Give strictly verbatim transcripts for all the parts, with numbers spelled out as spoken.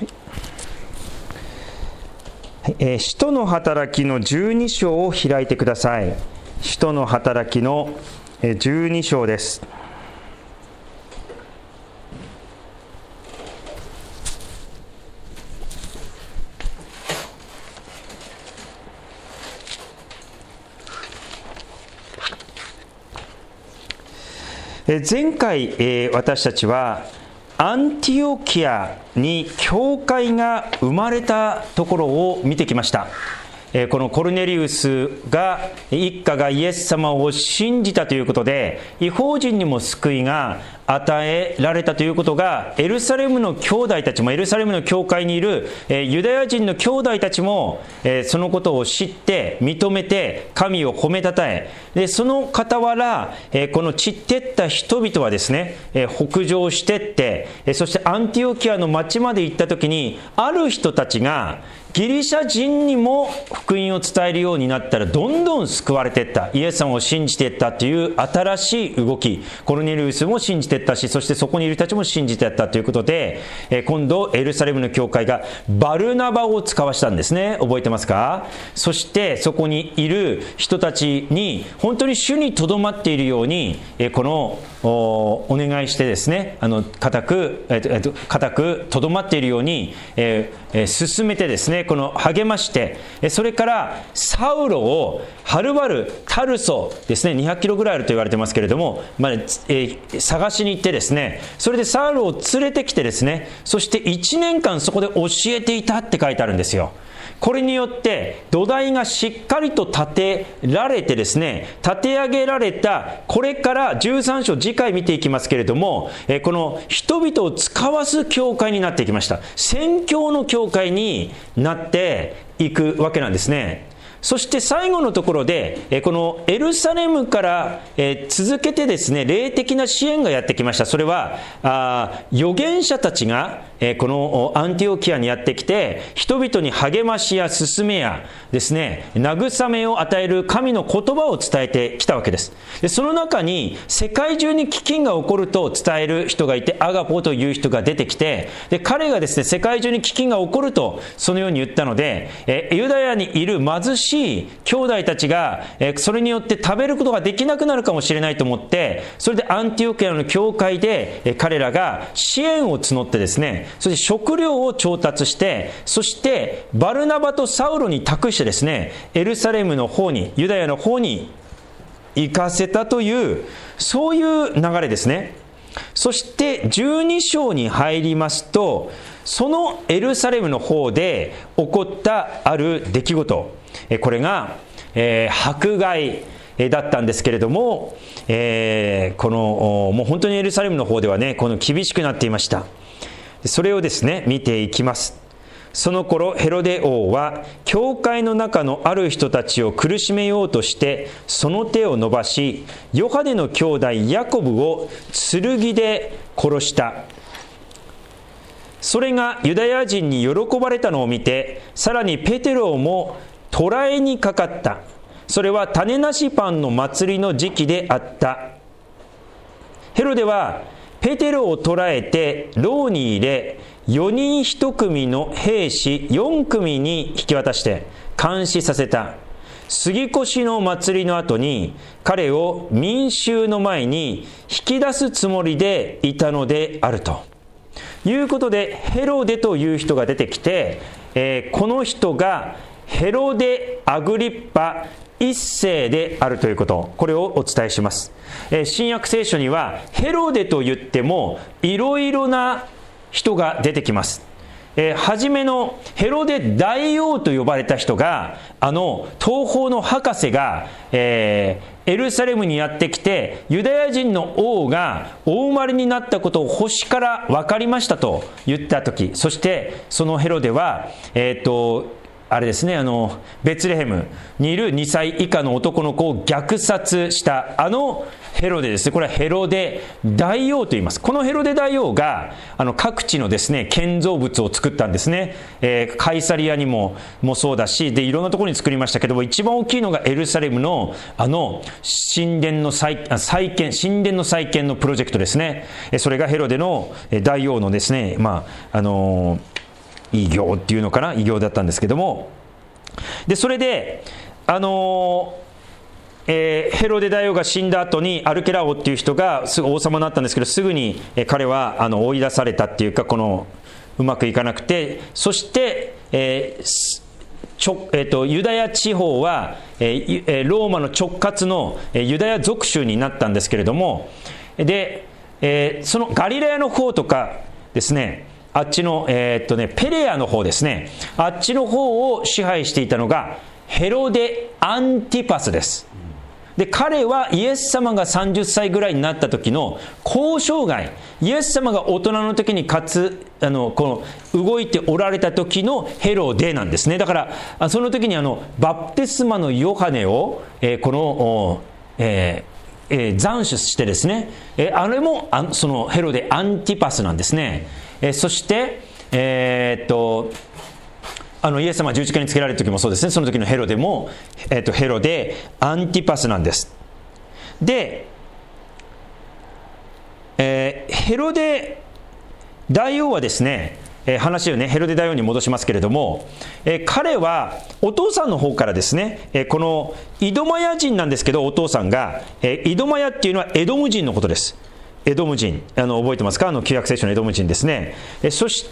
えー、使徒の働きのじゅうに章を開いてください。使徒の働きのじゅうに章です。えー、前回、えー、私たちはアンティオキアに教会が生まれたところを見てきました。このコルネリウスが一家がイエス様を信じたということで、異邦人にも救いが与えられたということが、エルサレムの兄弟たちも、エルサレムの教会にいるユダヤ人の兄弟たちもそのことを知って認めて神を褒めたたえ、でその傍らこの散っていった人々はですね、北上していって、そしてアンティオキアの町まで行った時に、ある人たちがギリシャ人にも福音を伝えるようになったら、どんどん救われていった、イエス様を信じていったという新しい動き、コルネリウスも信じていったし、そしてそこにいる人たちも信じていったということで、今度エルサレムの教会がバルナバを使わしたんですね。覚えてますか？そしてそこにいる人たちに本当に主にとどまっているように、このお, お願いしてですね、あの固く、えっと、固くとどまっているように、えー、進めてですね、この励まして、それからサウロをはるばるタルソですね、にひゃくキロぐらいあると言われてますけれども、まあえー、探しに行ってですね、それでサウロを連れてきてですね、そしていちねんかんそこで教えていたって書いてあるんですよ。これによって土台がしっかりと立てられてですね、立て上げられた、これからじゅうさん章、次回見ていきますけれども、この人々を使わす教会になってきました。宣教の教会になっていくわけなんですね。そして最後のところで、このエルサレムから続けてですね、霊的な支援がやってきました。それはあ預言者たちがこのアンティオキアにやってきて、人々に励ましや勧めやですね、慰めを与える神の言葉を伝えてきたわけです。でその中に世界中に飢饉が起こると伝える人がいて、アガポという人が出てきて、で彼がですね、世界中に飢饉が起こるとそのように言ったので、ユダヤにいる貧しい兄弟たちがそれによって食べることができなくなるかもしれないと思って、それでアンティオキアの教会で彼らが支援を募ってですね、そして食料を調達して、そしてバルナバとサウロに託してですね、エルサレムの方に、ユダヤの方に行かせたという、そういう流れですね。そしてじゅうに章に入りますと、そのエルサレムの方で起こったある出来事、これが、えー、迫害だったんですけれども、えー、このもう本当にエルサレムの方ではね、この厳しくなっていました。それをですね、見ていきます。その頃ヘロデ王は教会の中のある人たちを苦しめようとしてその手を伸ばし、ヨハネの兄弟ヤコブを剣で殺した。それがユダヤ人に喜ばれたのを見て、さらにペテロも捕らえにかかった。それは種なしパンの祭りの時期であった。ヘロデはペテロを捕らえて牢に入れ、よにんいち組の兵士よん組に引き渡して監視させた。杉越の祭りの後に彼を民衆の前に引き出すつもりでいたのであるということで、ヘロデという人が出てきて、えー、この人がヘロデ・アグリッパ一世であるということ、これをお伝えします。えー、新約聖書にはヘロデと言ってもいろいろな人が出てきます。えー、初めのヘロデ大王と呼ばれた人が、あの東方の博士が、えー、エルサレムにやってきて、ユダヤ人の王がお生まれになったことを星から分かりましたと言った時、そしてそのヘロデはえっとあれですね、あのベツレヘムにいるにさい以下の男の子を虐殺したあのヘロデですね。これはヘロデ大王と言います。このヘロデ大王があの各地のですね建造物を作ったんですね。えー、カイサリアにももそうだし、でいろんなところに作りましたけども、一番大きいのがエルサレムのあの神殿の 再, 再建神殿の再建のプロジェクトですね。それがヘロデの大王のですね、まああのー偉業っていうのかな、偉業だったんですけども、でそれであのーえー、ヘロデ大王が死んだ後にアルケラ王っていう人がすぐ王様になったんですけど、すぐに、えー、彼はあの追い出されたっていうか、このうまくいかなくて、そして、えーちょえー、とユダヤ地方は、えー、ローマの直轄のユダヤ属州になったんですけれども、で、えー、そのガリラヤの方とかですね、あっちの、えーっとね、ペレアの方ですね、あっちの方を支配していたのがヘロデ・アンティパスです。で彼はイエス様がさんじゅっさいぐらいになった時の交渉外、イエス様が大人の時にかつあのこの動いておられた時のヘロデなんですね。だからその時にあのバプテスマのヨハネを、えー、この、えーえー、斬首してですね、えー、あれもあそのヘロデ・アンティパスなんですね。えー、そしてえー、っとあのイエス様が十字架につけられる時もそうですね、その時のヘロデも、えー、とヘロデ・アンティパスなんです。で、えー、ヘロデ大王はですね、えー、話をねヘロデ大王に戻しますけれども、えー、彼はお父さんの方からですね、えー、このイドマヤ人なんですけど、お父さんが、えー、イドマヤっていうのはエドム人のことです。エドム人、あの覚えてますか、あの旧約聖書のエドム人ですね。えー、そして、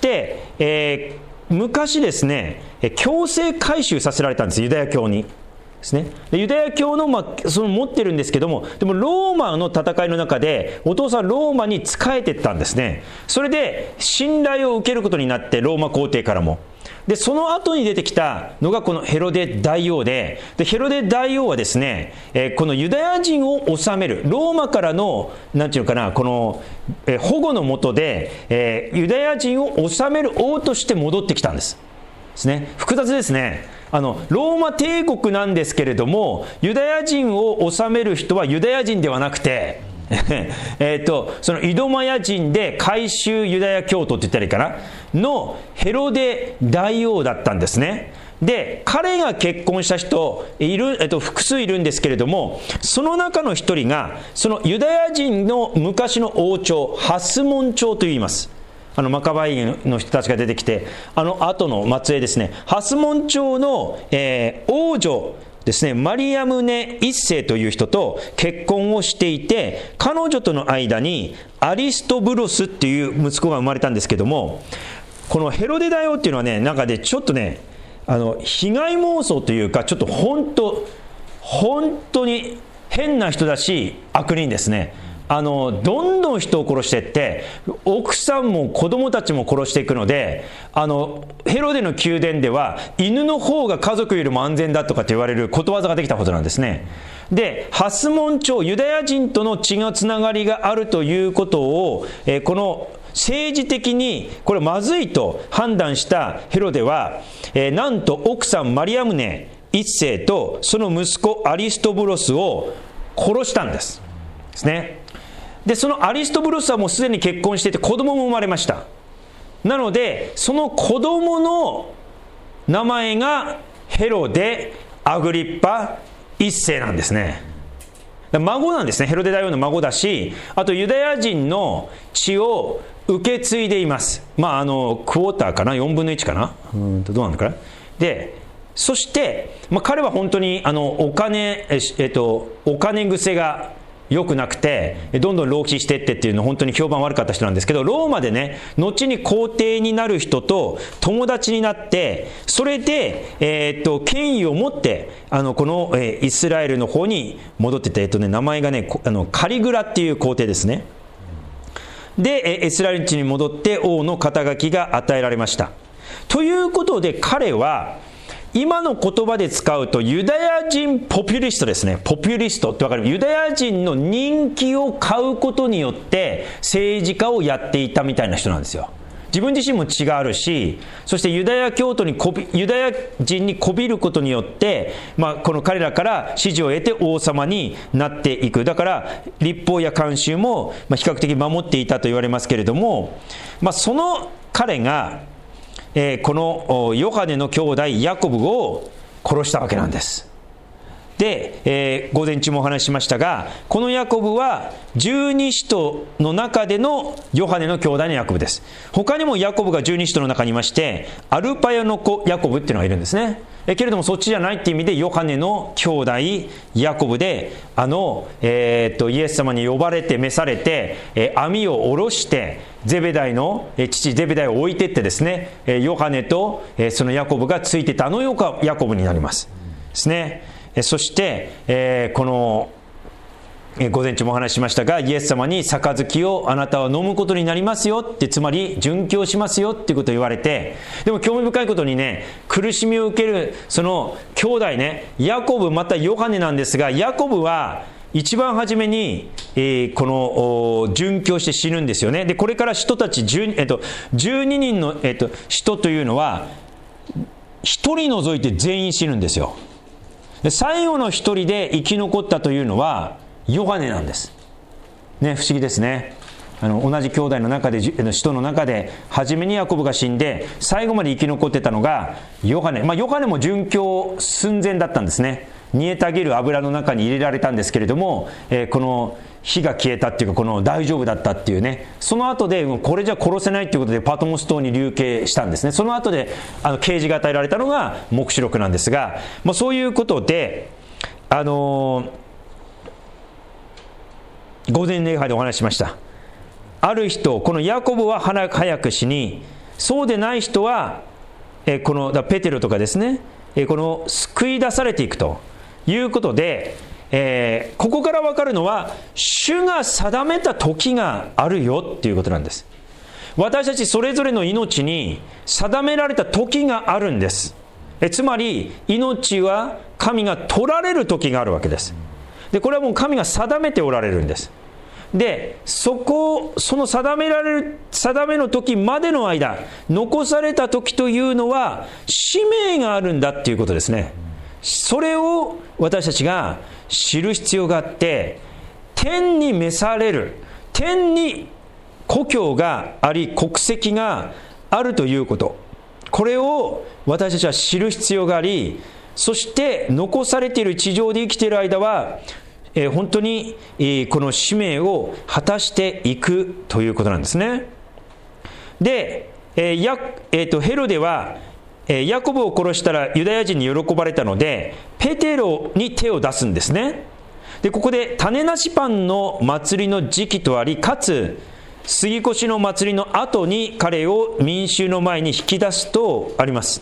えー昔ですね、強制改宗させられたんです、ユダヤ教にですね。でユダヤ教の、まあ、その持ってるんですけども、でもローマの戦いの中でお父さんローマに仕えてったんですね。それで信頼を受けることになって、ローマ皇帝からも。でその後に出てきたのがこのヘロデ大王 で, でヘロデ大王はですね、えー、このユダヤ人を治めるローマからのなんていうのかな、この、えー、保護の下で、えー、ユダヤ人を治める王として戻ってきたんですですね。複雑ですね。あのローマ帝国なんですけれども、ユダヤ人を治める人はユダヤ人ではなくてえっとそのイドマヤ人で改宗ユダヤ教徒って言ったらいいかなのヘロデ大王だったんですね。で彼が結婚した人いる、えっと、複数いるんですけれども、その中の一人がそのユダヤ人の昔の王朝ハスモン朝といいます。あのマカバイの人たちが出てきて、あの後の末裔ですね、ハスモン朝の、えー、王女ですね、マリアムネ一世という人と結婚をしていて、彼女との間にアリストブロスっていう息子が生まれたんですけども、このヘロデ大王っていうのはね、なんかねちょっとね、あの被害妄想というか、ちょっと本当本当に変な人だし悪人ですね。あのどんどん人を殺していって、奥さんも子供たちも殺していくので、あのヘロデの宮殿では犬の方が家族よりも安全だとかって言われることわざができたことなんですね。でハスモン朝、ユダヤ人との血のつながりがあるということを、えー、この政治的にこれまずいと判断したヘロデは、えー、なんと奥さんマリアムネ一世とその息子アリストブロスを殺したんですですね。でそのアリストブロスはもうすでに結婚していて子供も生まれました。なのでその子供の名前がヘロデ・アグリッパ一世なんですね。孫なんですね。ヘロデ大王の孫だし、あとユダヤ人の血を受け継いでいます。まああのクォーターかな、よんぶんのいちかな、うんとどうなのかな。でそして、まあ、彼は本当にあのお金、ええっと、お金癖が良くなくて、どんどん浪費していってっていうの本当に評判悪かった人なんですけど、ローマでね後に皇帝になる人と友達になって、それで、えー、っと権威を持ってあのこの、えー、イスラエルの方に戻ってて、えーっとね、名前がねあのカリグラっていう皇帝ですね。で、えー、イスラエル地に戻って王の肩書きが与えられました。ということで彼は今の言葉で使うとユダヤ人ポピュリストですね。ポピュリストってわかる？ユダヤ人の人気を買うことによって政治家をやっていたみたいな人なんですよ。自分自身も血があるし、そしてユダヤ教徒にこびユダヤ人にこびることによって、まあ、この彼らから支持を得て王様になっていく。だから律法や慣習も比較的守っていたと言われますけれども、まあ、その彼がえー、このヨハネの兄弟ヤコブを殺したわけなんです。 で、えー、午前中もお話ししましたが、このヤコブは十二使徒の中でのヨハネの兄弟のヤコブです。他にもヤコブが十二使徒の中にいまして、アルパヤの子ヤコブっていうのがいるんですね。えけれどもそっちじゃないっていう意味でヨハネの兄弟ヤコブで、あの、えー、っとイエス様に呼ばれて召されて、えー、網を下ろしてゼベダイの、えー、父ゼベダイを置いてってですね、えー、ヨハネと、えー、そのヤコブがついてたあのヤコブになりますですね。えー、そして、えー、この午前中もお話ししましたが、イエス様に杯をあなたは飲むことになりますよって、つまり殉教しますよっていうことを言われて、でも興味深いことにね、苦しみを受けるその兄弟ね、ヤコブまたヨハネなんですが、ヤコブは一番初めに、えー、この殉教して死ぬんですよね。でこれから人たち 10,、えっと、じゅうににんの、えっと、人というのはひとり除いて全員死ぬんですよ。で最後のひとりで生き残ったというのはヨハネなんです、ね、不思議ですね。あの同じ兄弟の中で、人の中で初めにヤコブが死んで最後まで生き残ってたのがヨハネ、まあ、ヨハネも殉教寸前だったんですね。煮えたぎる油の中に入れられたんですけれども、えー、この火が消えたっていうか、この大丈夫だったっていうね、その後でこれじゃ殺せないということでパトモス島に流刑したんですね。その後であの啓示が与えられたのが黙示録なんですが、まあ、そういうことで、あのー午前礼拝でお話ししました。ある人、このヤコブは早く死に、そうでない人はえこのペテロとかですね、えこの救い出されていくということで、えー、ここから分かるのは主が定めた時があるよっていうことなんです。私たちそれぞれの命に定められた時があるんです。えつまり命は神が取られる時があるわけです。でこれはもう神が定めておられるんです。でそこその定められる定めの時までの間、残された時というのは使命があるんだっていうことですね。それを私たちが知る必要があって、天に召される、天に故郷があり国籍があるということ、これを私たちは知る必要があり、そして残されている地上で生きている間は、えー、本当に、えー、この使命を果たしていくということなんですね。で、えーやえー、とヘロデは、えー、ヤコブを殺したらユダヤ人に喜ばれたのでペテロに手を出すんですね。でここで種なしパンの祭りの時期とあり、かつ杉越の祭りの後に彼を民衆の前に引き出すとあります。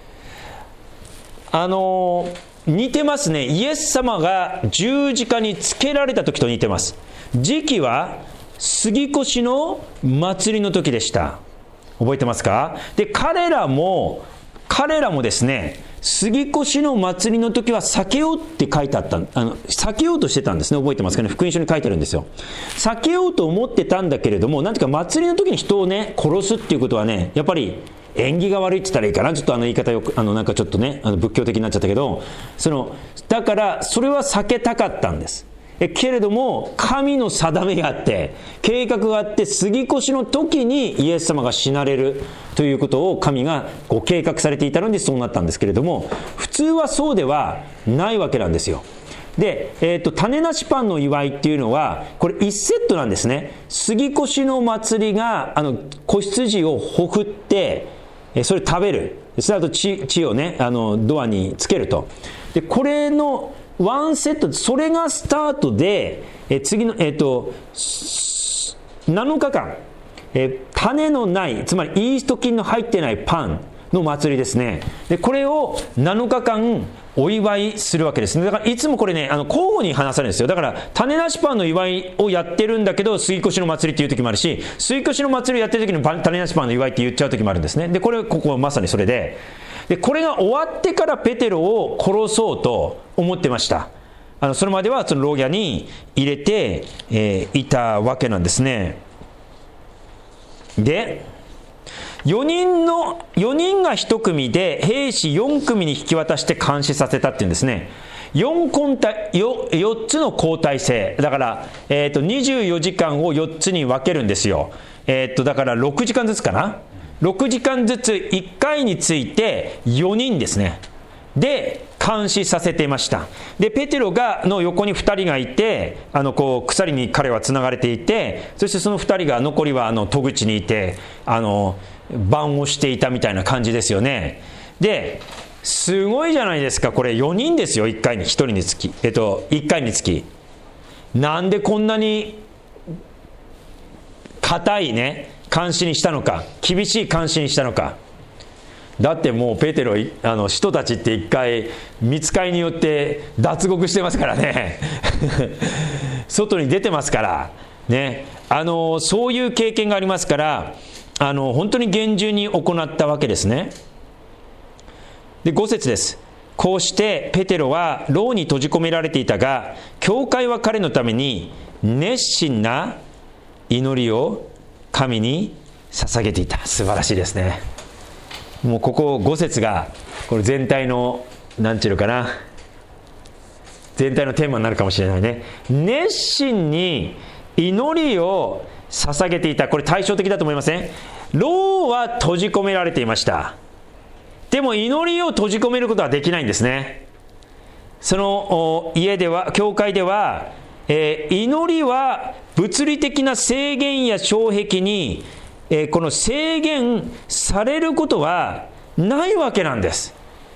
あのー似てますね。イエス様が十字架につけられた時と似てます。時期は杉越の祭りの時でした。覚えてますか？で彼らも彼らもですね、杉越の祭りの時は避けようって書いてあった、あの避けようとしてたんですね。覚えてますかね？福音書に書いてあるんですよ。避けようと思ってたんだけれども、なんていうか祭りの時に人をね殺すっていうことはね、やっぱり縁起が悪いって言ったらいいかな、ちょっとあの言い方よくあのなんかちょっとねあの仏教的になっちゃったけど、そのだからそれは避けたかったんです。えけれども神の定めがあって計画があって、杉越の時にイエス様が死なれるということを神がこう計画されていたのでそうなったんですけれども、普通はそうではないわけなんですよ。で、えーと、種なしパンの祝いっていうのはこれいちセットなんですね。杉越の祭りがあの子羊をほふってそれ食べる、その後 血, 血をねあのドアにつけると。でこれのワンセット、それがスタートで、え次の、えー、となのかかん、え種のない、つまりイースト菌の入ってないパンの祭りですね。でこれをなのかかんお祝いするわけですね。だからいつもこれねあの交互に話されるんですよ。だから種なしパンの祝いをやってるんだけど杉越の祭りっていう時もあるし、杉越の祭りをやってる時に種なしパンの祝いって言っちゃう時もあるんですね。でこれここはまさにそれで、でこれが終わってからペテロを殺そうと思ってました。あのそれまではその牢屋に入れて、えー、いたわけなんですね。でよにんのよにんがいち組で兵士よん組に引き渡して監視させたっていうんですね。よん交代 4, よっつの交代制だから、えー、とにじゅうよじかんをよっつに分けるんですよ。えー、とだからろくじかんずつかな、ろくじかんずついっかいについてよにんですね。で監視させていました。でペテロがの横にふたりがいて、あのこう鎖に彼はつながれていて、そしてそのふたりが残りはあの戸口にいて、あの番をしていたみたいな感じですよね。ですごいじゃないですか。これよにんですよ、いっかいにひとりにつき、えっといっかいにつき。なんでこんなに固いね監視にしたのか、厳しい監視にしたのか。だってもうペテロ、あの使徒たちって一回御使いによって脱獄してますからね外に出てますからね、あのそういう経験がありますから、あの本当に厳重に行ったわけですね。でご節です。こうしてペテロは牢に閉じ込められていたが、教会は彼のために熱心な祈りを神に捧げていた。素晴らしいですね。もうここご節がこれ全体の何ていうのかな、全体のテーマになるかもしれないね。熱心に祈りを捧げていた。これ対照的だと思いません？牢は閉じ込められていました。でも祈りを閉じ込めることはできないんですね。その家では、教会では、えー、祈りは物理的な制限や障壁にえー、この制限されることはないわけなんです。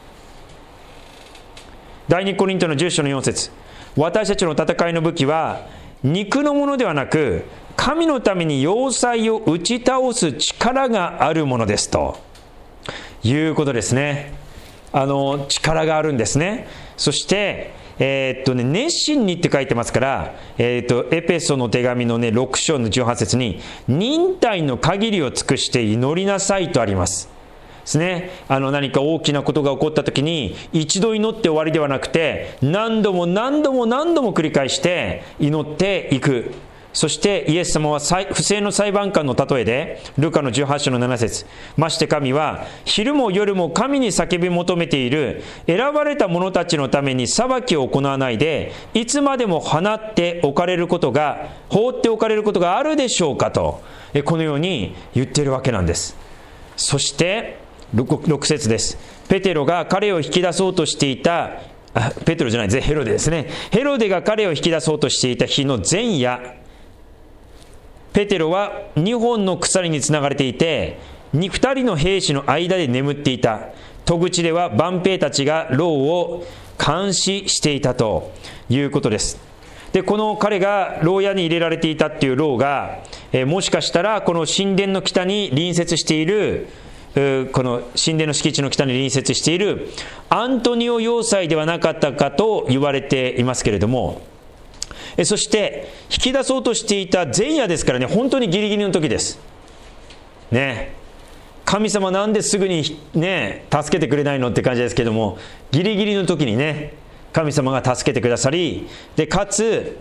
第二コリントのじゅう章のよん節、私たちの戦いの武器は肉のものではなく、神のために要塞を打ち倒す力があるものですということですね。あの力があるんですね。そしてえーっとね、熱心にって書いてますから、えーっとエペソの手紙のねろく章のじゅうはち節に、忍耐の限りを尽くして祈りなさいとありますですね。あの何か大きなことが起こった時に一度祈って終わりではなくて、何度も何度も何度も繰り返して祈っていく。そしてイエス様は不正の裁判官の例えで、ルカのじゅうはち章のなな節、まして神は昼も夜も神に叫び求めている選ばれた者たちのために裁きを行わないで、いつまでも放っておかれることが放っておかれることがあるでしょうかと、このように言っているわけなんです。そしてろく節です。ペテロが彼を引き出そうとしていた、あペテロじゃない、ヘロデですね。ヘロデが彼を引き出そうとしていた日の前夜、ペテロはにほんの鎖につながれていて、ふたりの兵士の間で眠っていた。戸口では万兵たちが牢を監視していたということです。でこの彼が牢屋に入れられていたっていう牢が、えー、もしかしたらこの神殿の北に隣接している、この神殿の敷地の北に隣接しているアントニオ要塞ではなかったかと言われていますけれども、そして引き出そうとしていた前夜ですからね、本当にギリギリの時ですね。神様なんですぐにね助けてくれないのって感じですけども、ギリギリの時にね神様が助けてくださり、でかつ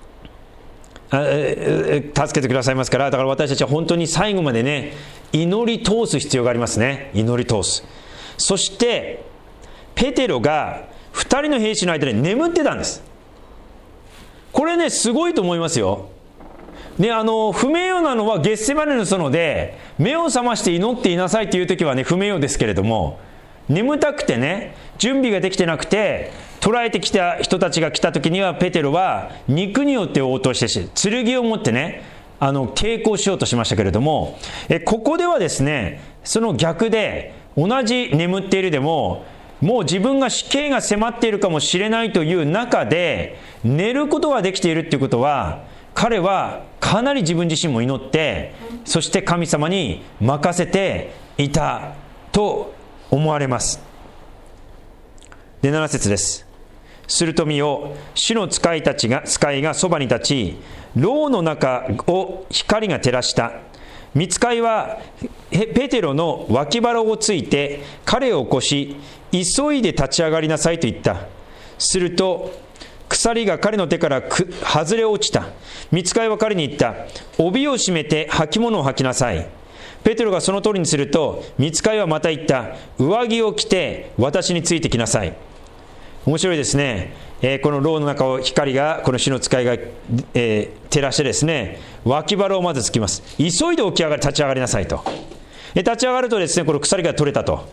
助けてくださいますから、だから私たちは本当に最後までね祈り通す必要がありますね。祈り通す。そしてペテロがふたりの兵士の間で眠ってたんです。これねすごいと思いますよ。ね、あの不名誉なのはゲッセマネの園で目を覚まして祈っていなさいという時はね不名誉ですけれども、眠たくてね準備ができてなくて捕らえてきた人たちが来た時には、ペテロは肉によって応答してし、剣を持ってねあの抵抗しようとしましたけれども、えここではですねその逆で、同じ眠っているでももう自分が死刑が迫っているかもしれないという中で寝ることができているということは、彼はかなり自分自身も祈って、そして神様に任せていたと思われます。でなな節です。すると見よ、主の使いたちが使いがそばに立ち、牢の中を光が照らした。御使いはペテロの脇腹をついて彼を起こし、急いで立ち上がりなさいと言った。すると鎖が彼の手から外れ落ちた。御使いは彼に言った。帯を締めて履物を履きなさい。ペテロがその通りにすると、御使いはまた言った。上着を着て私についてきなさい。面白いですね。えー、この牢の中を光が、この主の使いが、えー、照らしてですね、脇腹をまずつきます。急いで起き上がり立ち上がりなさいと。で立ち上がるとですね、この鎖が取れたと。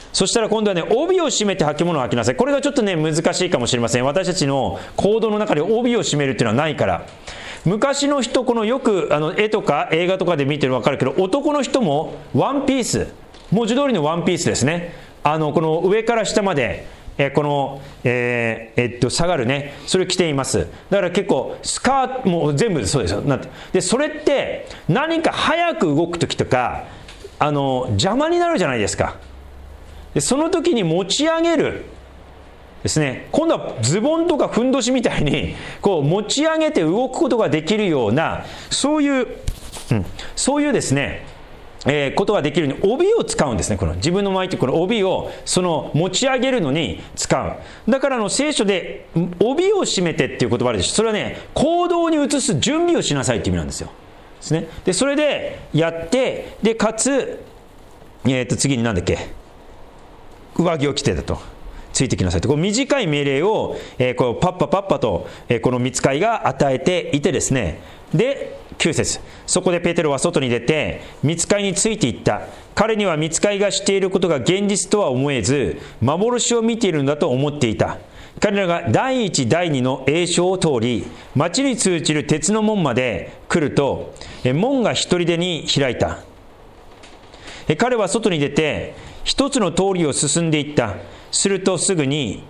そしたら今度はね、帯を締めて履物を履きなさい。これがちょっとね、難しいかもしれません。私たちの行動の中で帯を締めるっていうのはないから。昔の人、このよくあの絵とか映画とかで見てるの分かるけど、男の人もワンピース、文字通りのワンピースですね。あのこの上から下まで、えこの、えーえっと下がるね、それを着ています。だから結構スカートもう全部そうですよ。なんてでそれって何か早く動く時とかあの邪魔になるじゃないですか。でその時に持ち上げるですね、今度はズボンとかふんどしみたいにこう持ち上げて動くことができるようなそういう、うん、そういうですね、えー、ことができるように帯を使うんですね。この自分の巻いてこの帯をその持ち上げるのに使う。だからあの聖書で帯を締めてっていう言葉あるでしょ。それはね、行動に移す準備をしなさいっていう意味なんですよ。ですね。でそれでやってでかつ、えー、と次に何だっけ、上着を着てだと。ついてきなさいと、こう短い命令を、えー、こうパッパパッパと、えー、この御使いが与えていてですね、できゅう節、そこでペテロは外に出て御使いについていった。彼には御使いがしていることが現実とは思えず、幻を見ているんだと思っていた。彼らが第一第二の栄所を通り、町に通じる鉄の門まで来ると、えー、門が一人でに開いた。えー、彼は外に出て一つの通りを進んでいった。するとすぐに、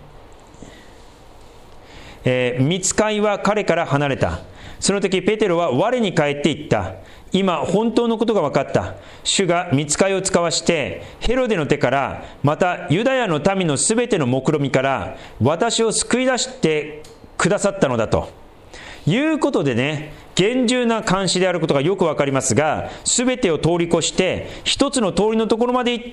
えー、御使いは彼から離れた。その時ペテロは我に返っていった。今本当のことが分かった。主が御使いを使わしてヘロデの手から、またユダヤの民のすべての目論みから私を救い出してくださったのだということでね、厳重な監視であることがよくわかりますが、すべてを通り越して一つの通りのところまで行って、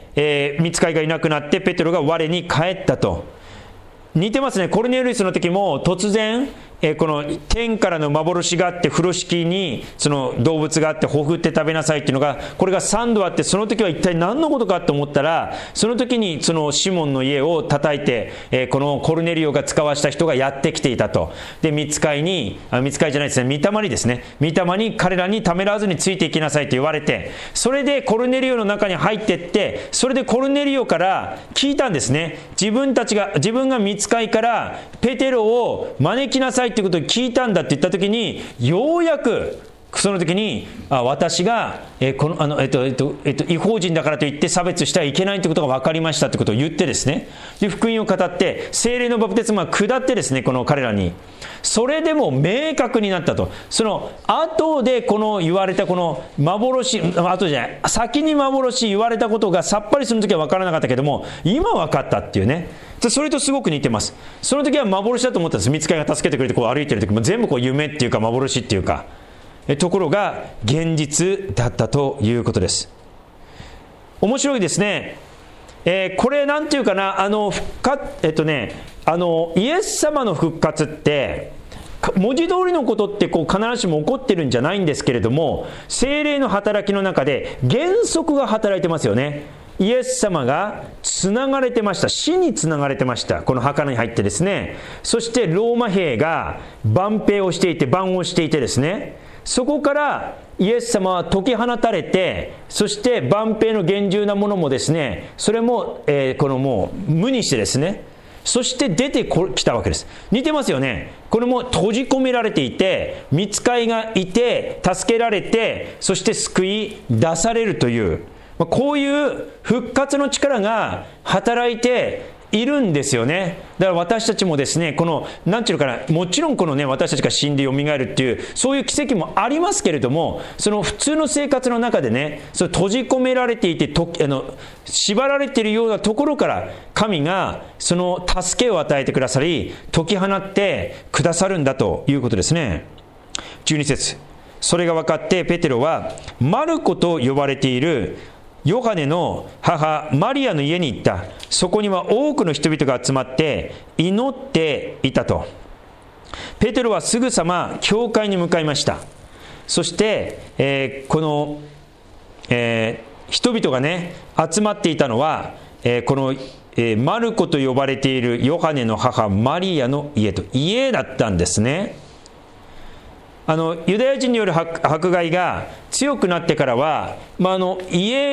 えー、御使いがいなくなってペテロが我に帰ったと。似てますね。コルネリウスの時も突然、えー、この天からの幻があって、風呂敷にその動物があってほふって食べなさいっていうのが、これがさんどあって、その時は一体何のことかと思ったら、その時にそのシモンの家を叩いて、えー、このコルネリオが使わした人がやってきていたと。で御使いにあ御使いじゃないですね、御霊にですね、御霊に彼らにためらわずについていきなさいと言われて、それでコルネリオの中に入っていって、それでコルネリオから聞いたんですね。自分たちが自分が御使いからペテロを招きなさいということを聞いたんだって言った時に、ようやくその時にあ私が、えーこのあのえっとえっとえっと、異邦人だからといって差別してはいけないということが分かりましたということを言ってですね、で福音を語って聖霊のバプテスマが下ってですね、この彼らにそれでも明確になったと。その後でこの言われたこの幻、後じゃない先に幻言われたことがさっぱりその時は分からなかったけども、今分かったっていうね、それとすごく似てます。その時は幻だと思ったんです。御使いが助けてくれてこう歩いてる時も全部こう夢っていうか幻っていうか、ところが現実だったということです。面白いですね。えー、これなんていうかな、あの復活、えっとね、あのイエス様の復活って文字通りのことってこう必ずしも起こってるんじゃないんですけれども、聖霊の働きの中で原則が働いてますよね。イエス様がつながれてました。死につながれてました。この墓に入ってですね、そしてローマ兵が万兵をしていて番をしていてですね、そこからイエス様は解き放たれて、そして万兵の厳重なものもですね、それも、えー、このもう無にしてですね、そして出てきたわけです。似てますよね。これも閉じ込められていて、御使いがいて助けられて、そして救い出されるという、こういう復活の力が働いているんですよね。だから私たちもですね、このなんていうのかな、もちろんこのね、私たちが死んで蘇るっていうそういう奇跡もありますけれども、その普通の生活の中でね、それ閉じ込められていてとあの縛られているようなところから神がその助けを与えてくださり、解き放ってくださるんだということですね。じゅうに節、それが分かってペテロはマルコと呼ばれているヨハネの母マリアの家に行った。そこには多くの人々が集まって祈っていたと。ペテロはすぐさま教会に向かいました。そして、えー、この、えー、人々がね集まっていたのは、えー、この、えー、マルコと呼ばれているヨハネの母マリアの家と家だったんですね。あのユダヤ人による迫害が強くなってからは、まあ、あの家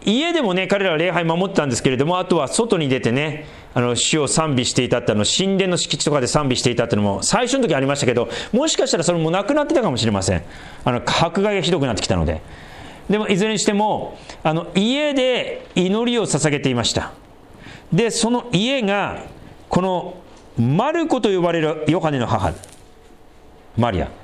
家でもね彼らは礼拝守ってたんですけれども、あとは外に出てねあの主を賛美していたっての神殿の敷地とかで賛美していたってのも最初の時ありましたけど、もしかしたらそれもなくなってたかもしれません。あの迫害がひどくなってきたので。でもいずれにしてもあの家で祈りを捧げていました。でその家がこのマルコと呼ばれるヨハネの母マリア、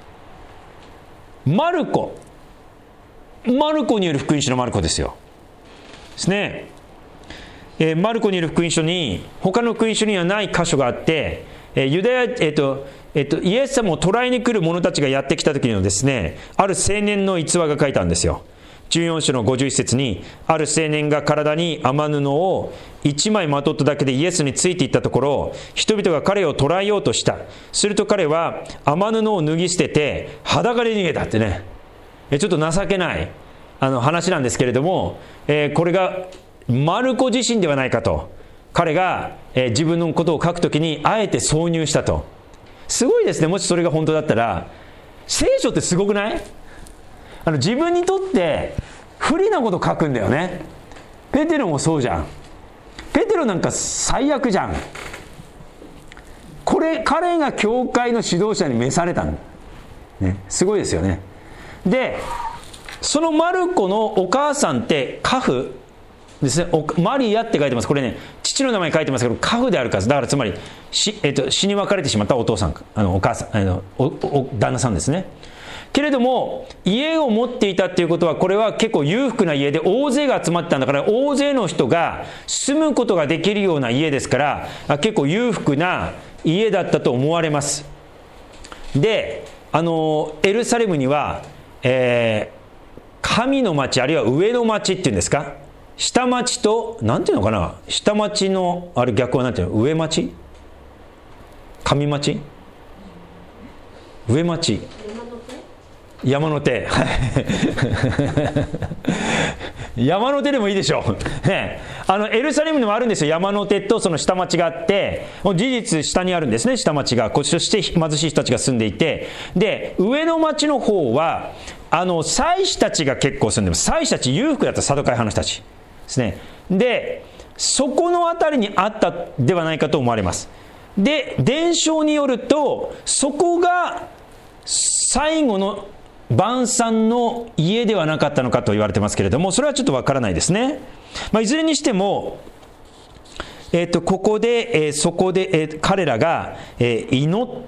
マルコマルコによる福音書のマルコですよですね。えー、マルコによる福音書に他の福音書にはない箇所があって、えー、ユダヤ、えーとえーと、イエス様を捕らえに来る者たちがやってきた時のですね、ある青年の逸話が書いたんですよ。じゅうよん章のごじゅういち節に、ある青年が体に雨布を一枚まとっただけでイエスについていったところ、人々が彼を捕らえようとした。すると彼は雨布を脱ぎ捨てて裸で逃げたってね、ちょっと情けないあの話なんですけれども、えー、これがマルコ自身ではないかと、彼が、えー、自分のことを書くときにあえて挿入したと。すごいですね。もしそれが本当だったら、聖書ってすごくない？あの自分にとって不利なこと書くんだよね。ペテロもそうじゃん。ペテロなんか最悪じゃん。これ彼が教会の指導者に召されたん、ね、すごいですよね。でそのマルコのお母さんってカフですね。マリアって書いてます。これね父の名前書いてますけどカフであるから、だからつまり死、えっと、死に別れてしまったお父さん、あのお母さん、あのおお旦那さんですね。けれども家を持っていたっていうことは、これは結構裕福な家で大勢が集まったんだから、大勢の人が住むことができるような家ですから、結構裕福な家だったと思われます。であのエルサレムには、えー神の町、あるいは上の町っていうんですか、下町となんていうのかな、下町のあれ逆はなんていうの、上町、上町、上町、山の手山の手でもいいでしょう、ね、あのエルサレムにもあるんですよ。山の手とその下町があって、事実下にあるんですね、下町が。そして貧しい人たちが住んでいて、で上の町の方はあの祭司たちが結構住んでます。祭司たち裕福だったサドカイ派の人たちですね。でそこのあたりにあったではないかと思われます。で伝承によると、そこが最後の晩餐の家ではなかったのかと言われてますけれども、それはちょっとわからないですね。まあ、いずれにしても、えー、とここで、えー、そこで、えー、彼らが、えー、祈って、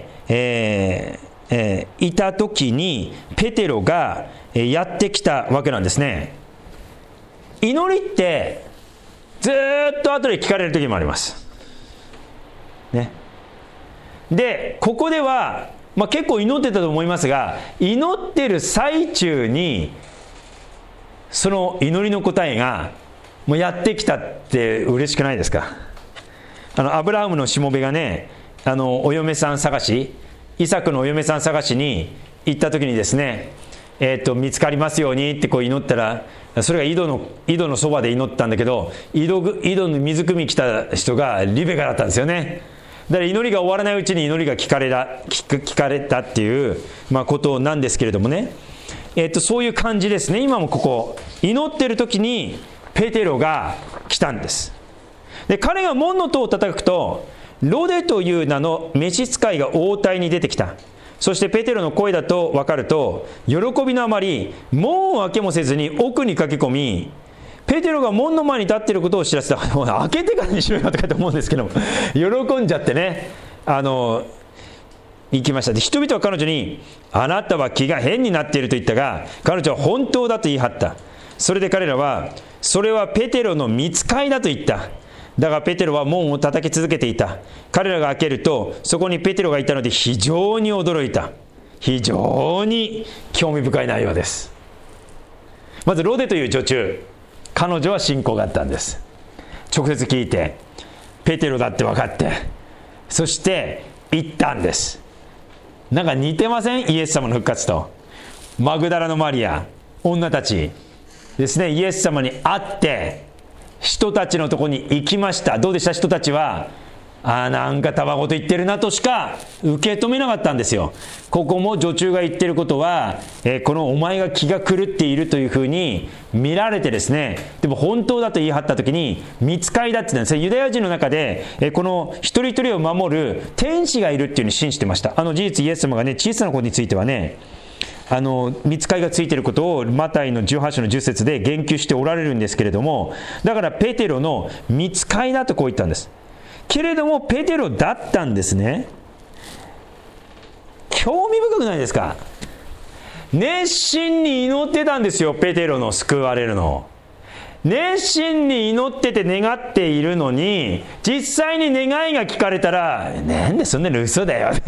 えーえー、いた時にペテロが、えー、やってきたわけなんですね。祈りってずっと後で聞かれる時もあります、ね、でここではまあ、結構祈ってたと思いますが、祈ってる最中にその祈りの答えがもうやってきたって嬉しくないですか。あのアブラハムのしもべがね、あのお嫁さん探し、イサクのお嫁さん探しに行った時にですね、えー、と見つかりますようにってこう祈ったら、それが井戸の井戸のそばで祈ったんだけど、井戸、井戸の水汲み来た人がリベカだったんですよね。だから祈りが終わらないうちに祈りが聞かれた、聞, 聞かれたっていう、まあ、ことなんですけれどもね、えー、とそういう感じですね。今もここ祈ってる時にペテロが来たんです。で彼が門の戸を叩くと、ロデという名の召使いが応対に出てきた。そしてペテロの声だと分かると、喜びのあまり門を開けもせずに奥に駆け込み、ペテロが門の前に立っていることを知らせた。開けてからにしろよとかと思うんですけども、喜んじゃってね、あの行きました。で人々は彼女に、あなたは気が変になっていると言ったが、彼女は本当だと言い張った。それで彼らは、それはペテロの御使いだと言った。だがペテロは門を叩き続けていた。彼らが開けると、そこにペテロがいたので非常に驚いた。非常に興味深い内容です。まずロデという女中、彼女は信仰があったんです。直接聞いてペテロだって分かって、そして行ったんです。なんか似てません？イエス様の復活と。マグダラのマリア、女たちですね、イエス様に会って人たちのところに行きました。どうでした？人たちはああなんかたわごと言ってるなとしか受け止めなかったんですよ。ここも女中が言ってることは、えー、このお前が気が狂っているというふうに見られてですね、でも本当だと言い張った時に御使いだって言うんですね。ユダヤ人の中で、えー、この一人一人を守る天使がいるっていうふうに信じてました。あの事実イエス様がね、小さな子についてはね、あの御使いがついていることをマタイのじゅうはち章のじゅっ節で言及しておられるんですけれども、だからペテロの御使いだとこう言ったんです。けれどもペテロだったんですね。興味深くないですか。熱心に祈ってたんですよ、ペテロの救われるの。熱心に祈ってて願っているのに、実際に願いが聞かれたら、なんでそんなの嘘だよ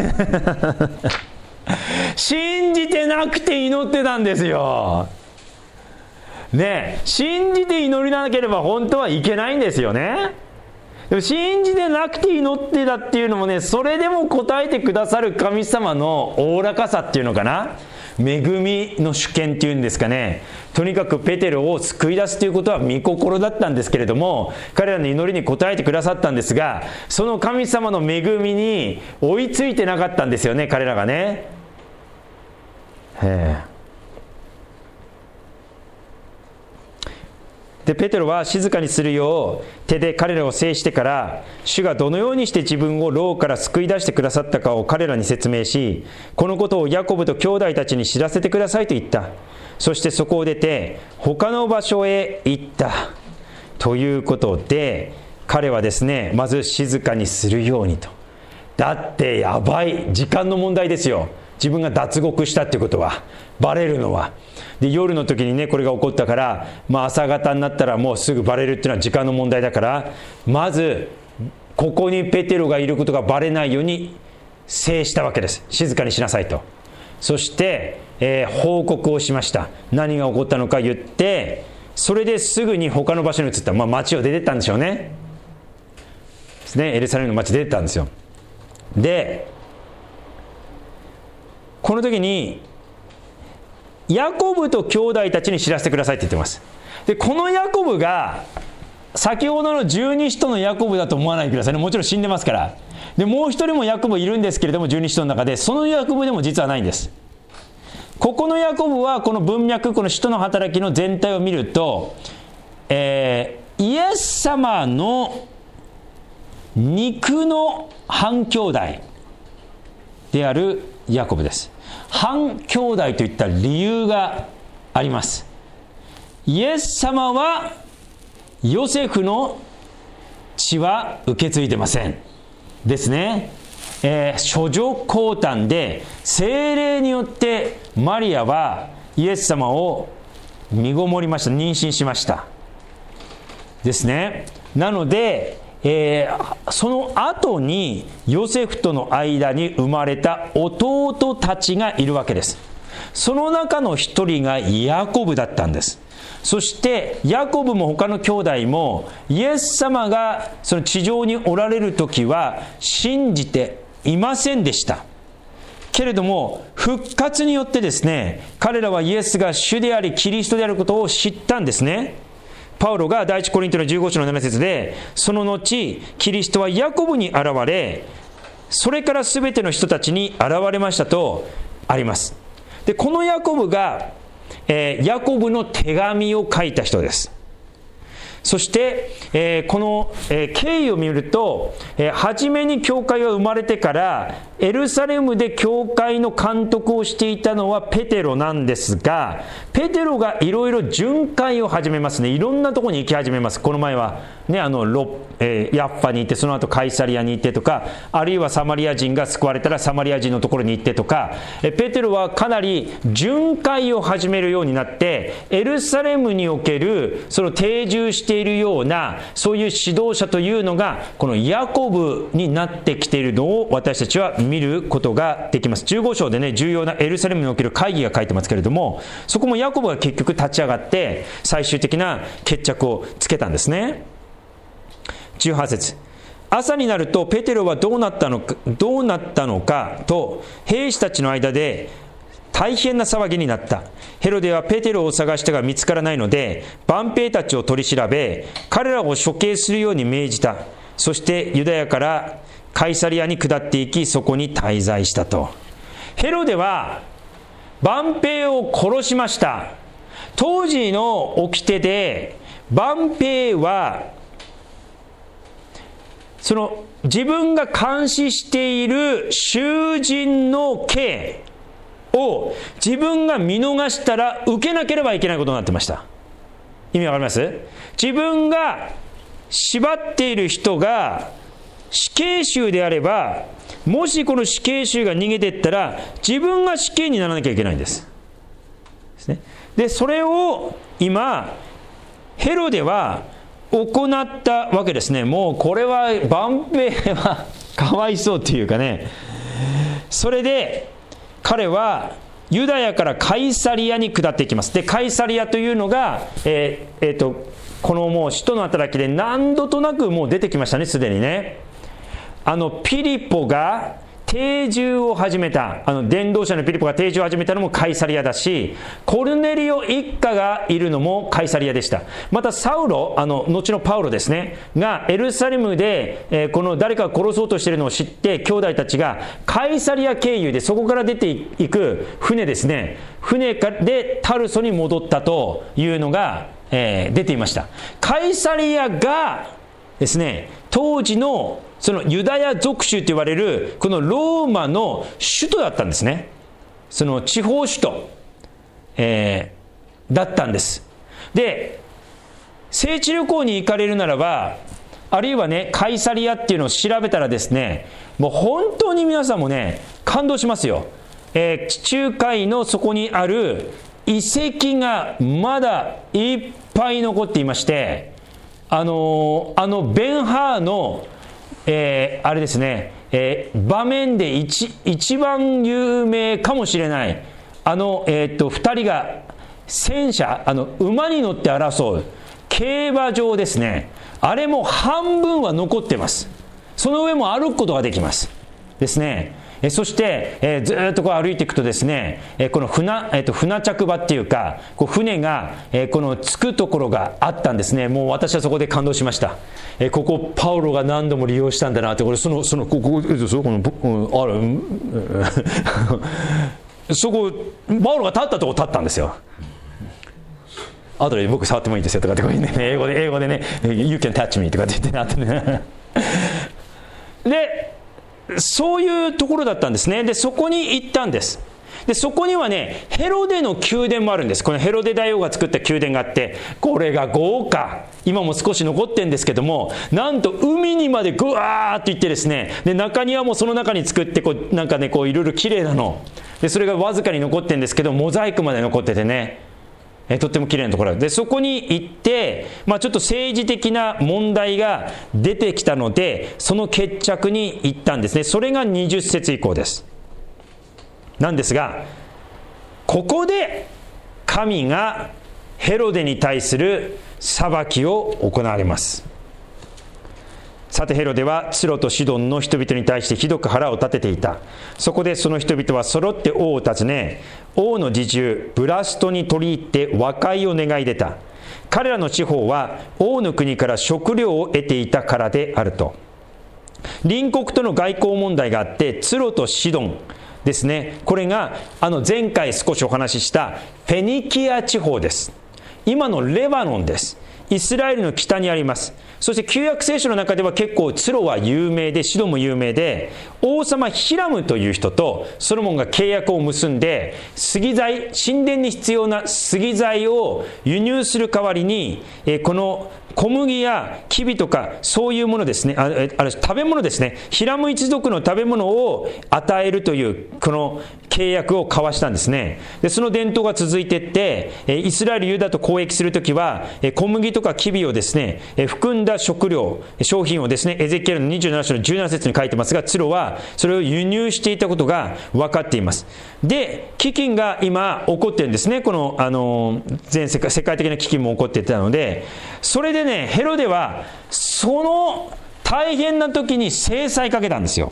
信じてなくて祈ってたんですよ。ねえ、信じて祈りなければ本当はいけないんですよね。でも信じてなくて祈ってたっていうのもね、それでも答えてくださる神様のおおらかさっていうのかな、恵みの主権っていうんですかね。とにかくペテロを救い出すということは御心だったんですけれども、彼らの祈りに応えてくださったんですが、その神様の恵みに追いついてなかったんですよね、彼らがね。へえ。でペテロは静かにするよう手で彼らを制してから、主がどのようにして自分を牢から救い出してくださったかを彼らに説明し、このことをヤコブと兄弟たちに知らせてくださいと言った。そしてそこを出て他の場所へ行ったということで、彼はですね、まず静かにするようにと。だってやばい時間の問題ですよ。自分が脱獄したっていうことはバレるのは。で夜の時にねこれが起こったから、まあ、朝方になったらもうすぐバレるっていうのは時間の問題だから、まずここにペテロがいることがバレないように制したわけです。静かにしなさいと。そして、えー、報告をしました。何が起こったのか言って、それですぐに他の場所に移った。まあ町を出てったんでしょうね。ですね、エルサレムの町出てったんですよ。でこの時にヤコブと兄弟たちに知らせてくださいって言ってます。でこのヤコブが先ほどの十二使徒のヤコブだと思わないでくださいね。もちろん死んでますから。でもう一人もヤコブいるんですけれども、十二使徒の中でそのヤコブでも実はないんです。ここのヤコブはこの文脈、この使徒の働きの全体を見ると、えー、イエス様の肉の半兄弟であるヤコブです。半兄弟といった理由があります。イエス様はヨセフの血は受け継いでませんですね。えー、処女降誕で聖霊によってマリアはイエス様を身ごもりました。妊娠しましたですね。なのでえー、その後にヨセフとの間に生まれた弟たちがいるわけです。その中の一人がヤコブだったんです。そしてヤコブも他の兄弟もイエス様がその地上におられる時は信じていませんでした。けれども復活によってですね、彼らはイエスが主でありキリストであることを知ったんですね。パウロが第一コリントのじゅうご章のなな節で、その後キリストはヤコブに現れ、それからすべての人たちに現れましたとあります。でこのヤコブが、えー、ヤコブの手紙を書いた人です。そして、えー、この、えー、経緯を見ると、えー、初めに教会が生まれてからエルサレムで教会の監督をしていたのはペテロなんですが、ペテロがいろいろ巡回を始めますね。いろんなところに行き始めます。この前は、ね、あのロ、えー、ヤッファに行って、その後カイサリアに行ってとか、あるいはサマリア人が救われたらサマリア人のところに行ってとか、えペテロはかなり巡回を始めるようになって、エルサレムにおけるその定住しているようなそういう指導者というのがこのヤコブになってきているのを私たちは見ることができます。じゅうご章でね、重要なエルサレムにおける会議が書いてますけれども、そこもヤコブが結局立ち上がって最終的な決着をつけたんですね。じゅうはち節、朝になるとペテロはどうなったのか、どうなったのかと兵士たちの間で大変な騒ぎになった。ヘロデはペテロを探したが見つからないので、万兵たちを取り調べ、彼らを処刑するように命じた。 そしてユダヤからカイサリアに下っていき、そこに滞在したと。ヘロデは万兵を殺しました。当時の掟で万兵はその自分が監視している囚人の刑を自分が見逃したら受けなければいけないことになってました。意味わかります？自分が縛っている人が死刑囚であれば、もしこの死刑囚が逃げていったら自分が死刑にならなきゃいけないんです。ですね。でそれを今ヘロデは行ったわけですね。もうこれは万兵はかわいそうというかね、それで彼はユダヤからカイサリアに下っていきます。でカイサリアというのが、えーえー、とこのもう使徒の働きで何度となくもう出てきましたね、すでにね。あのピリポが定住を始めた、あの伝道者のピリポが定住を始めたのもカイサリアだし、コルネリオ一家がいるのもカイサリアでした。またサウロ、あの後のパウロですねがエルサレムで、えー、この誰かが殺そうとしているのを知って、兄弟たちがカイサリア経由でそこから出ていく船ですね、船でタルソに戻ったというのが、えー、出ていました。カイサリアがですね、当時のそのユダヤ属州と言われるこのローマの首都だったんですね。その地方首都、えー、だったんです。で聖地旅行に行かれるならば、あるいはねカイサリアっていうのを調べたらですね、もう本当に皆さんもね感動しますよ。えー、地中海の底にある遺跡がまだいっぱい残っていまして、あのー、あのベンハーのえー、あれですね、えー、場面で 一, 一番有名かもしれないあの、えー、っとふたりが戦車、あの馬に乗って争う競馬場ですね。あれも半分は残ってます。その上も歩くことができますですね。えそして、えー、ずっとこう歩いていくとですね、えー、この船、えー、と船着場っていうか、こう船が、えー、この着くところがあったんですね。もう私はそこで感動しました。えー、ここパウロが何度も利用したんだなって、これそのそのここですよ、このあれそこパウロが立ったとこ立ったんですよ。後で僕触ってもいいですよとかってこういうね、英語で英語でね You can touch me とかって言ってなってねでそういうところだったんですね。でそこに行ったんです。でそこにはねヘロデの宮殿もあるんです。このヘロデ大王が作った宮殿があって、これが豪華、今も少し残ってるんですけども、なんと海にまでぐわーって行ってですね、で中庭もその中に作って、こうなんかねこういろいろ綺麗なので、それがわずかに残ってるんですけど、モザイクまで残っててね、えとっても綺麗なところで、そこに行って、まあ、ちょっと政治的な問題が出てきたので、その決着に行ったんですね。それがにじゅっ節以降ですなんですが、ここで神がヘロデに対する裁きを行われます。さてヘロデはツロとシドンの人々に対してひどく腹を立てていた。そこでその人々は揃って王を訪ね、王の侍従ブラストに取り入って和解を願い出た。彼らの地方は王の国から食料を得ていたからであると。隣国との外交問題があって、ツロとシドンですね、これがあの前回少しお話ししたフェニキア地方です。今のレバノンです。イスラエルの北にあります。そして旧約聖書の中では結構ツロは有名で、シドンも有名で、王様ヒラムという人とソロモンが契約を結んで、杉材、神殿に必要な杉材を輸入する代わりに、えこの小麦やキビとかそういうものですね、ああれ食べ物ですね、ヒラム一族の食べ物を与えるというこの契約を交わしたんですね。でその伝統が続いていって、イスラエルユダと交易するときは小麦とかキビをですね含んだ食料商品をですね、エゼキエルのにじゅうなな章のじゅうなな節に書いてますが、ツロはそれを輸入していたことが分かっています。で飢饉が今起こってるんですね。このあの全世界世界的な飢饉も起こっていたので、それでねヘロデはその大変な時に制裁かけたんですよ。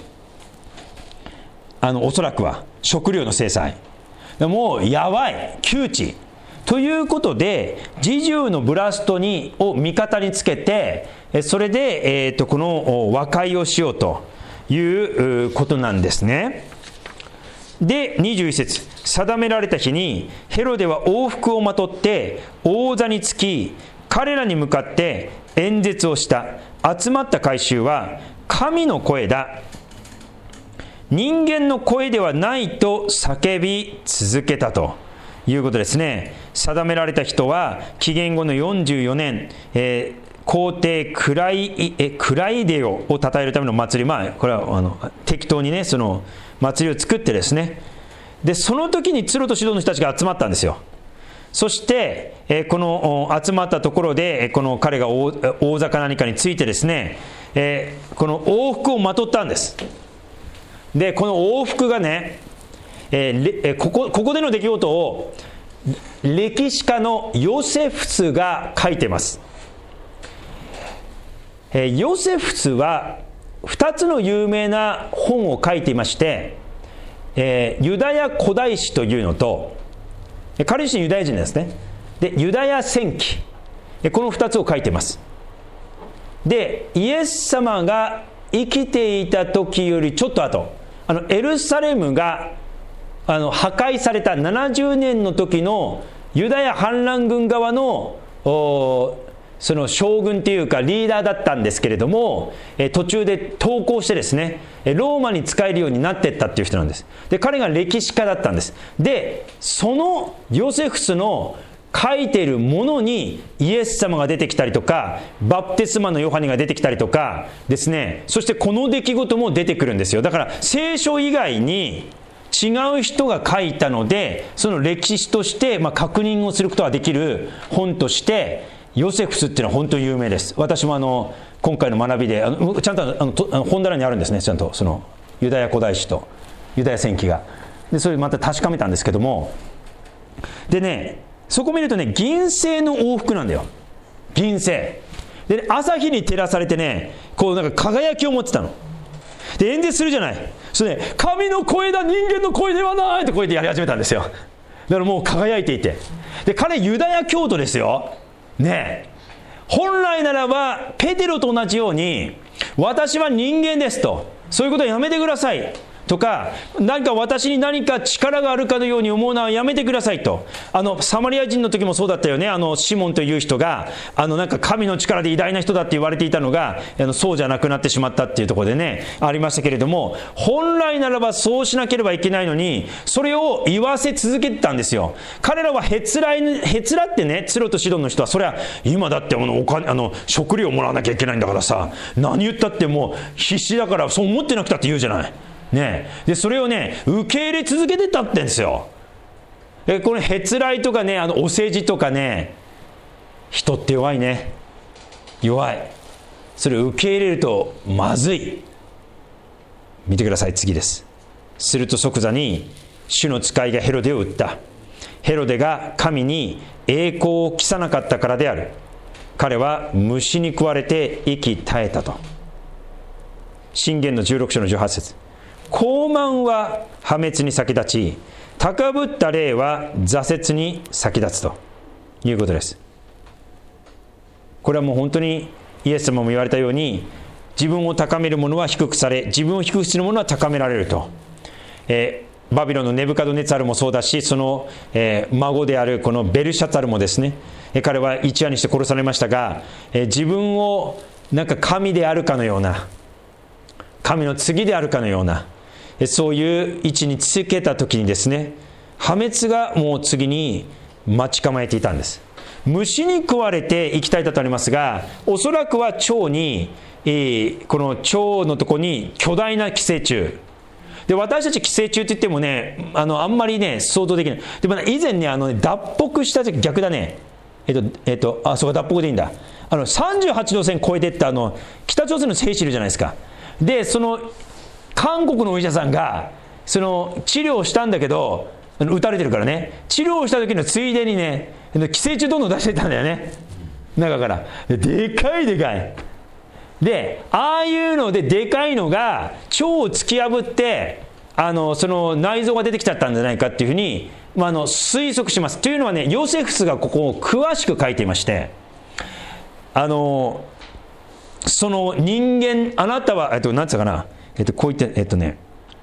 あのおそらくは食料の制裁。もうやばい、窮地ということで、侍従のブラストにを味方につけて、それで、えー、とこの和解をしようということなんですね。で、にじゅういち節、定められた日にヘロデは王服をまとって王座につき、彼らに向かって演説をした。集まった会衆は、神の声だ、人間の声ではないと叫び続けたということですね。定められた人は紀元後のよんじゅうよねん、えー皇帝クライえクライデオを称えるための祭り、まあこれはあの適当にね、その祭りを作ってですね、でその時にツロとシドンの人たちが集まったんですよ。そして、えこの集まったところで、この彼が 王, 王座か何かについてですね、えこの王服をまとったんです。でこの王服がね、えー、ここここでの出来事を歴史家のヨセフスが書いてます。ヨセフスはふたつの有名な本を書いていまして、えー、ユダヤ古代史というのと、彼自身ユダヤ人ですね。でユダヤ戦記、このふたつを書いています。でイエス様が生きていた時よりちょっと後、あのエルサレムがあの破壊されたななじゅうねんの時のユダヤ反乱軍側のその将軍というかリーダーだったんですけれども、え途中で投降してですね、ローマに仕えるようになっていったっていう人なんです。で彼が歴史家だったんです。でそのヨセフスの書いているものにイエス様が出てきたりとか、バプテスマのヨハネが出てきたりとかですね、そしてこの出来事も出てくるんですよ。だから聖書以外に違う人が書いたので、その歴史として、まあ、確認をすることができる本としてヨセフスっていうのは本当に有名です。私もあの今回の学びであのちゃんとあのとあの本棚にあるんですね。ちゃんとそのユダヤ古代史とユダヤ戦記が。でそれまた確かめたんですけども、でね、そこ見るとね、銀製の王服なんだよ。銀製で、ね、朝日に照らされてね、こうなんか輝きを持ってたので、演説するじゃない。それね、神の声だ、人間の声ではないってこうやってやり始めたんですよ。だからもう輝いていて、で彼ユダヤ教徒ですよね。え本来ならばペテロと同じように、私は人間ですと、そういうことはやめてくださいとか、何か私に何か力があるかのように思うのはやめてくださいと。あのサマリア人の時もそうだったよね。あのシモンという人があのなんか神の力で偉大な人だって言われていたのが、あのそうじゃなくなってしまったっていうところでね、ありましたけれども、本来ならばそうしなければいけないのに、それを言わせ続けてたんですよ。彼らはへつらいへつらってね、ツロとシドンの人はそれは今だってあのお金あの食料もらわなきゃいけないんだからさ、何言ったってもう必死だからそう思ってなくたって言うじゃないね。でそれをね受け入れ続けてたってんですよ。えこのへつらいとかね、あのお世辞とかね、人って弱いね、弱い。それを受け入れるとまずい。見てください、次です。すると即座に主の使いがヘロデを撃った。ヘロデが神に栄光を期さなかったからである。彼は虫に食われて息絶えたと。箴言のじゅうろく章のじゅうはち節、高慢は破滅に先立ち、高ぶった霊は挫折に先立つということです。これはもう本当にイエス様も言われたように、自分を高める者は低くされ、自分を低くする者は高められると。えー、バビロンのネブカドネツァルもそうだし、その、えー、孫であるこのベルシャツァルもですね、えー、彼は一夜にして殺されましたが、えー、自分をなんか神であるかのような、神の次であるかのような、そういう位置につけた時にですね、破滅がもう次に待ち構えていたんです。虫に食われて生き絶えたとありますが、おそらくは腸に、えー、この腸のところに巨大な寄生虫で、私たち寄生虫って言ってもね、あのあんまりね想像できない。でも、ね、以前ね、あのね脱北した時、逆だね、えっとえっとあそうか脱北でいいんだ。あのさんじゅうはちど線越えていったあの北朝鮮の兵士いるじゃないですか。でその韓国のお医者さんがその治療したんだけど、撃たれてるからね、治療した時のついでにね、寄生虫どんどん出していったんだよね、中から。でかいでかいで、ああいうのででかいのが腸を突き破って、あのその内臓が出てきちゃったんじゃないかっていうふうにまあ、あの推測します。というのはね、ヨセフスがここを詳しく書いていまして、あのその人間、あなたは、えっと、なんつうかな、えっと、こう言って、えっとね、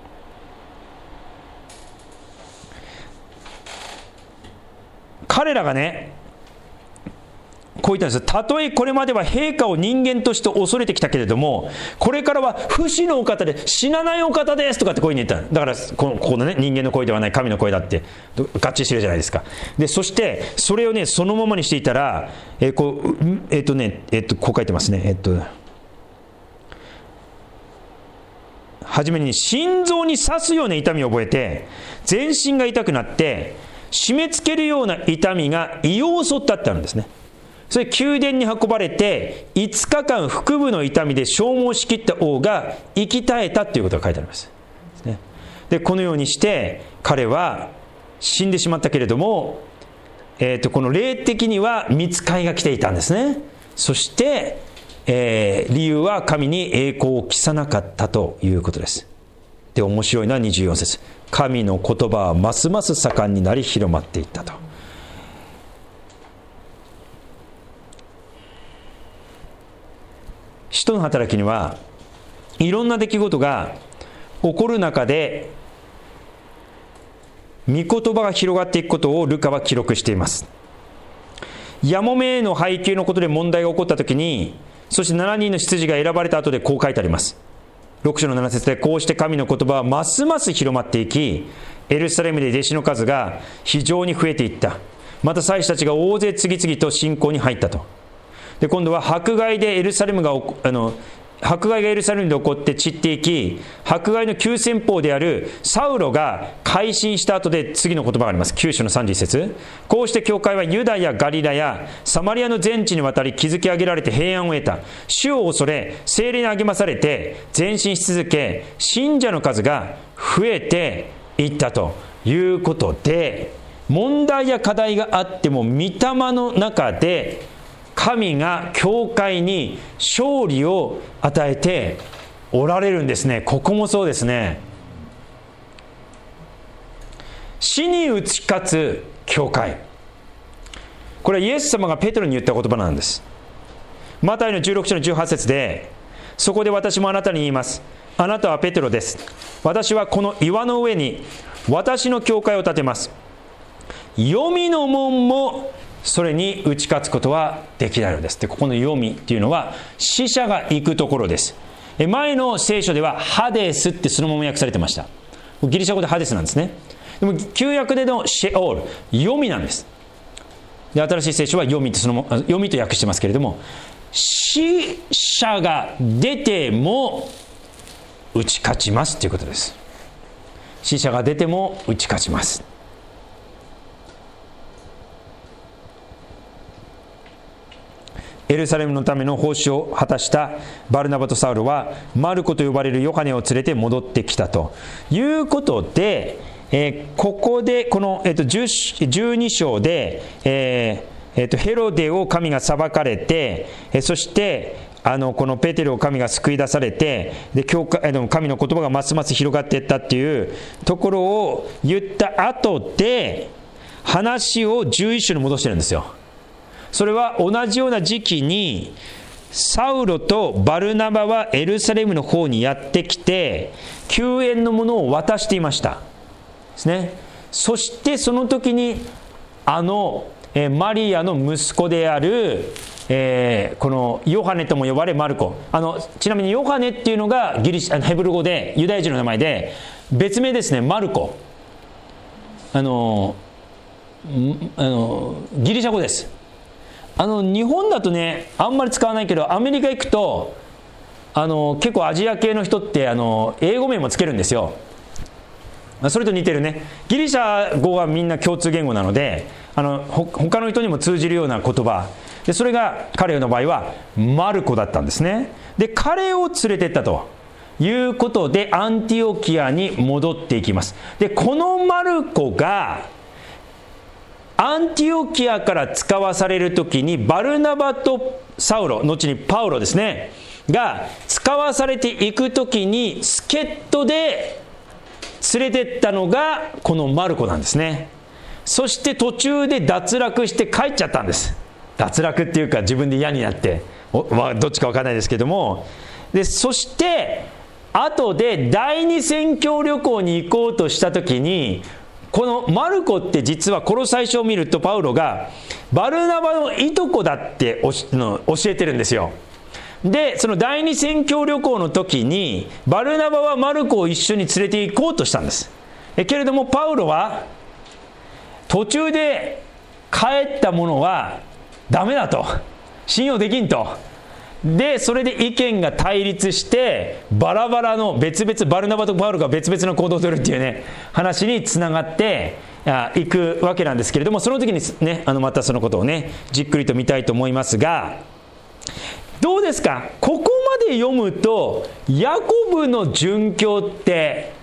彼らがね、こう言ったんです。たとえこれまでは陛下を人間として恐れてきたけれども、これからは不死のお方で死なないお方ですとかってこういうふうに言った。だからこの、ここのね、人間の声ではない神の声だって合致してるじゃないですか。で、そしてそれをね、そのままにしていたら、えー、こう、えっとね、えっと、こう書いてますね。えっと、はじめに心臓に刺すような痛みを覚えて、全身が痛くなって、締め付けるような痛みが胃を襲ったってあるんですね。それ宮殿に運ばれていつかかん腹部の痛みで消耗しきった王が生き絶えたということが書いてあります。で、このようにして彼は死んでしまったけれども、えー、とこの霊的には御使いが来ていたんですね。そして、えー、理由は神に栄光を期さなかったということです。で、面白いのはにじゅうよん節、神の言葉はますます盛んになり広まっていったと。使徒の働きにはいろんな出来事が起こる中で御言葉が広がっていくことをルカは記録しています。やもめへの配給のことで問題が起こったときに、そしてしちにんの執事が選ばれた後でこう書いてあります。ろく章のなな節で、こうして神の言葉はますます広まっていき、エルサレムで弟子の数が非常に増えていった。また祭司たちが大勢次々と信仰に入ったと。で、今度は迫害でエルサレムがあの迫害がエルサレムで起こって散っていき、迫害の急先鋒であるサウロが改心した後で次の言葉があります。きゅう章のさんじゅういち節、こうして教会はユダヤ、ガリラヤ、サマリアの全地にわたり築き上げられて平安を得た。主を恐れ聖霊に励まされて前進し続け、信者の数が増えていったということで、問題や課題があっても御霊の中で神が教会に勝利を与えておられるんですね。ここもそうですね。死に打ち勝つ教会、これはイエス様がペテロに言った言葉なんです。マタイのじゅうろく章のじゅうはち節で、そこで私もあなたに言います。あなたはペテロです。私はこの岩の上に私の教会を建てます。黄泉の門もそれに打ち勝つことはできないのです。で、ここの黄泉っていうのは死者が行くところです。前の聖書ではハデスってそのまま訳されてました。ギリシャ語でハデスなんですね。でも旧約でのシェオール、黄泉なんです。で、新しい聖書は黄泉ってその黄泉と訳してますけれども、死者が出ても打ち勝ちますということです。死者が出ても打ち勝ちます。エルサレムのための奉仕を果たしたバルナバとサウロはマルコと呼ばれるヨハネを連れて戻ってきたということで、えー、ここでこの、えー、とじゅうに章で、えーえー、とヘロデを神が裁かれて、えー、そしてあのこのペテロを神が救い出されて、で教会神の言葉がますます広がっていったっていうところを言った後で話をじゅういち章に戻してるんですよ。それは同じような時期にサウロとバルナバはエルサレムの方にやってきて救援のものを渡していましたですね。そしてその時にあの、えー、マリアの息子である、えー、このヨハネとも呼ばれマルコ、あのちなみにヨハネっていうのがギリシャヘブル語でユダヤ人の名前で、別名ですねマルコ、あのあのギリシャ語です。あの日本だとねあんまり使わないけど、アメリカ行くとあの結構アジア系の人ってあの英語名もつけるんですよ。それと似てるね。ギリシャ語はみんな共通言語なので、あのほ他の人にも通じるような言葉で、それが彼の場合はマルコだったんですね。で、彼を連れてったということでアンティオキアに戻っていきます。で、このマルコがアンティオキアから使わされるときにバルナバとサウロ、後にパウロですねが使わされていくときに助っ人で連れてったのがこのマルコなんですね。 そして途中で脱落して帰っちゃったんです。脱落っていうか自分で嫌になって、お、まあ、どっちか分からないですけども、でそして後で第二宣教旅行に行こうとした時に、このマルコって実はコロサイ書を見るとパウロがバルナバのいとこだっておしの教えてるんですよ。でその第二宣教旅行の時にバルナバはマルコを一緒に連れて行こうとしたんです。えけれどもパウロは途中で帰ったものはダメだと、信用できんと。でそれで意見が対立してバラバラの別々、バルナバとパウロが別々の行動を取るっていうね話につながっていくわけなんですけれども、その時にね、あのまたそのことをねじっくりと見たいと思いますが、どうですか、ここまで読むとヤコブの殉教って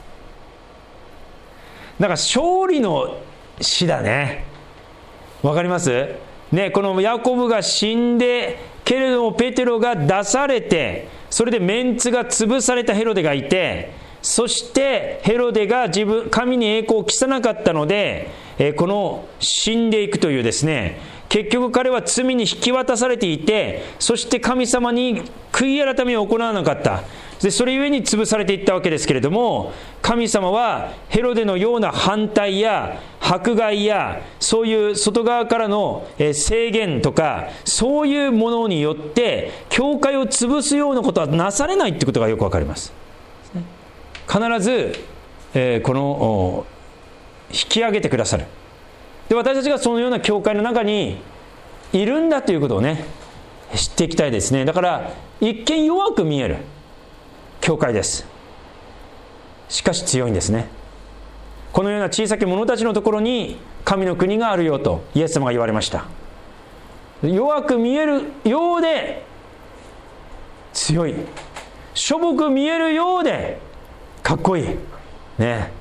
なんか勝利の詩だね。わかりますね。このヤコブが死んでけれどもペテロが出されて、それでメンツが潰されたヘロデがいて、そしてヘロデが自分神に栄光を期さなかったので、えー、この死んでいくというですね、結局彼は罪に引き渡されていて、そして神様に悔い改めを行わなかった。でそれゆえに潰されていったわけですけれども、神様はヘロデのような反対や迫害やそういう外側からの制限とかそういうものによって教会を潰すようなことはなされないということがよくわかります。必ず、えー、この引き上げてくださる。で私たちがそのような教会の中にいるんだということをね知っていきたいですね。だから一見弱く見える教会です。しかし強いんですね。このような小さき者たちのところに神の国があるよとイエス様が言われました。弱く見えるようで強い、しょぼく見えるようでかっこいいね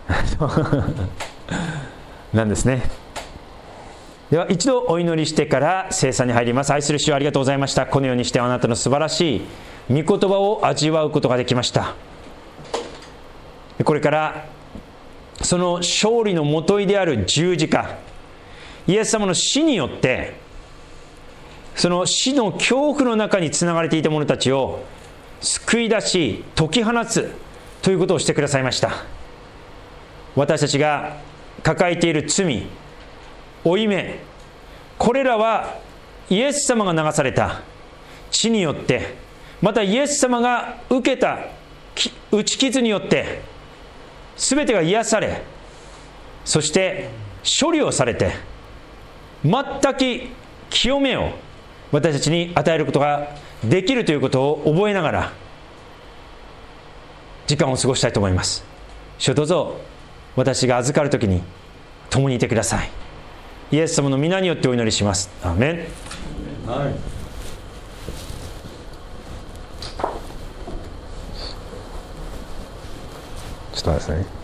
なんですね。では一度お祈りしてから聖餐に入ります。愛する主よ、ありがとうございました。このようにしてあなたの素晴らしい御言葉を味わうことができました。これからその勝利のもといである十字架、イエス様の死によってその死の恐怖の中につながれていた者たちを救い出し解き放つということをしてくださいました。私たちが抱えている罪、負い目、これらはイエス様が流された血によって、またイエス様が受けた打ち傷によって全てが癒され、そして処理をされて全く清めを私たちに与えることができるということを覚えながら時間を過ごしたいと思います。主、どうぞ私が預かるときに共にいてください。イエス様の皆によってお祈りします。アーメン。はい、ちょっとですね。